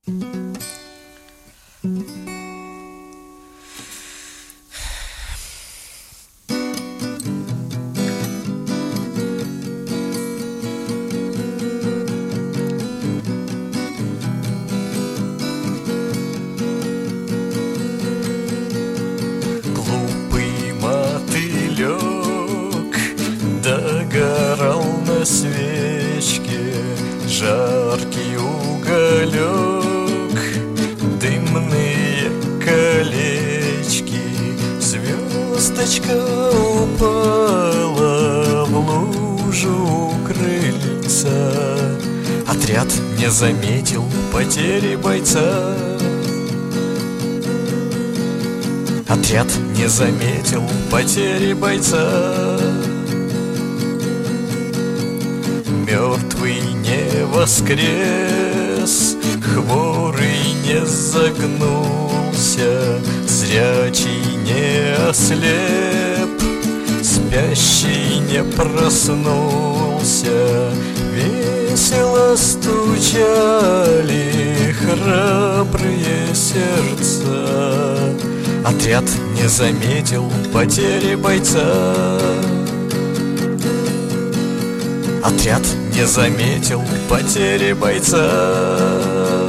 Догорал на свечке жаркий уголек, дымные колечки, звездочка упала в лужу у крыльца. Отряд не заметил потери бойца. Отряд не заметил потери бойца. Мертвый не воскрес, хворый не загнулся, зрячий не ослеп, спящий не проснулся. Весело стучали храбрые сердца. Отряд не заметил потери бойца. Отряд не заметил потери бойца.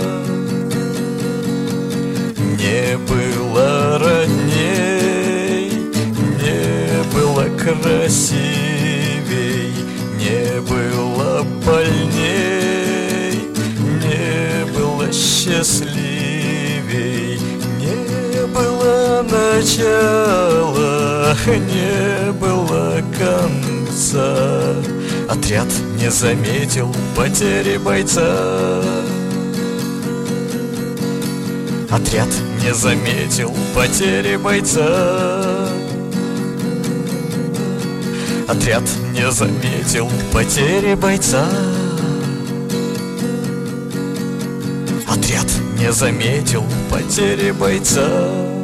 Не было родней, не было красивей, не было больней, не было счастливей, не было начала, не было конца. Отряд не заметил потери бойца. Отряд не заметил потери бойца. Отряд не заметил потери бойца. Отряд не заметил потери бойца.